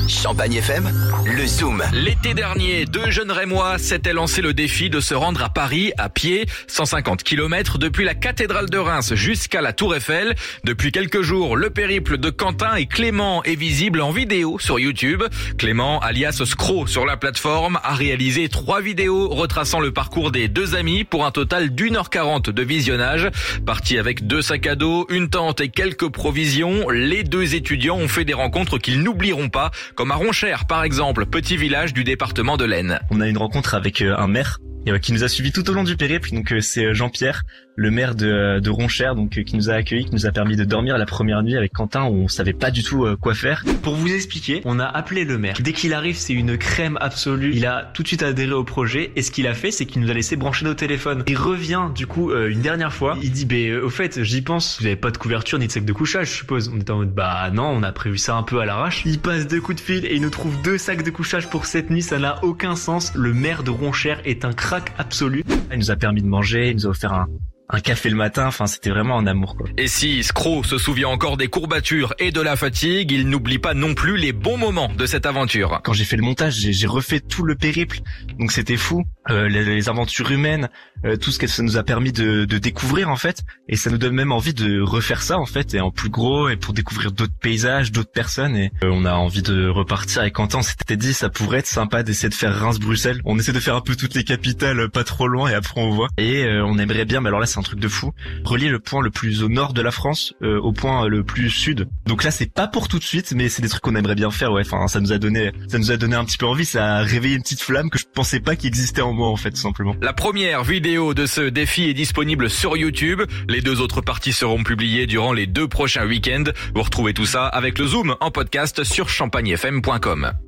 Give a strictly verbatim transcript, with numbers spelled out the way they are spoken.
Champagne F M, le Zoom. L'été dernier, deux jeunes Rémois s'étaient lancé le défi de se rendre à Paris à pied, cent cinquante kilomètres depuis la cathédrale de Reims jusqu'à la Tour Eiffel. Depuis quelques jours, le périple de Quentin et Clément est visible en vidéo sur YouTube. Clément, alias Scro sur la plateforme, a réalisé trois vidéos retraçant le parcours des deux amis pour un total d'une heure quarante de visionnage. Partis avec deux sacs à dos, une tente et quelques provisions, les deux étudiants ont fait des rencontres qu'ils n'oublieront pas, comme à Ronchères par exemple, petit village du département de l'Aisne. On a une rencontre avec un maire qui nous a suivis tout au long du périple, donc c'est Jean-Pierre, le maire de, de Ronchères, donc qui nous a accueillis, qui nous a permis de dormir la première nuit avec Quentin où on savait pas du tout quoi faire. Pour vous expliquer, on a appelé le maire. Dès qu'il arrive, c'est une crème absolue. Il a tout de suite adhéré au projet et ce qu'il a fait, c'est qu'il nous a laissé brancher nos téléphones. Il revient du coup euh, une dernière fois. Il dit, bah, euh, au fait, j'y pense. Vous avez pas de couverture ni de sac de couchage, je suppose. On était en mode, bah non, on a prévu ça un peu à l'arrache. Il passe deux coups de fil et il nous trouve deux sacs de couchage pour cette nuit. Ça n'a aucun sens. Le maire de Ronchères est un crack absolu. Il nous a permis de manger, il nous a offert un un café le matin, enfin c'était vraiment un amour quoi. Et si Scro se souvient encore des courbatures et de la fatigue, il n'oublie pas non plus les bons moments de cette aventure. Quand j'ai fait le montage, j'ai, j'ai refait tout le périple, donc c'était fou. Euh, les, les aventures humaines, euh, tout ce que ça nous a permis de, de découvrir en fait, et ça nous donne même envie de refaire ça en fait, et en plus gros, et pour découvrir d'autres paysages, d'autres personnes, et euh, on a envie de repartir avec Quentin. On s'était dit ça pourrait être sympa d'essayer de faire Reims-Bruxelles. On essaie de faire un peu toutes les capitales, pas trop loin, et après on voit. Et euh, on aimerait bien, mais alors là c'est un truc de fou, relier le point le plus au nord de la France euh, au point le plus sud. Donc là c'est pas pour tout de suite, mais c'est des trucs qu'on aimerait bien faire. Ouais, enfin ça nous a donné, ça nous a donné un petit peu envie, ça a réveillé une petite flamme que je pensais pas qu'il existait en moi en fait, tout simplement. La première vidéo de ce défi est disponible sur YouTube. Les deux autres parties seront publiées durant les deux prochains week-ends. Vous retrouvez tout ça avec le Zoom en podcast sur champagne f m point com.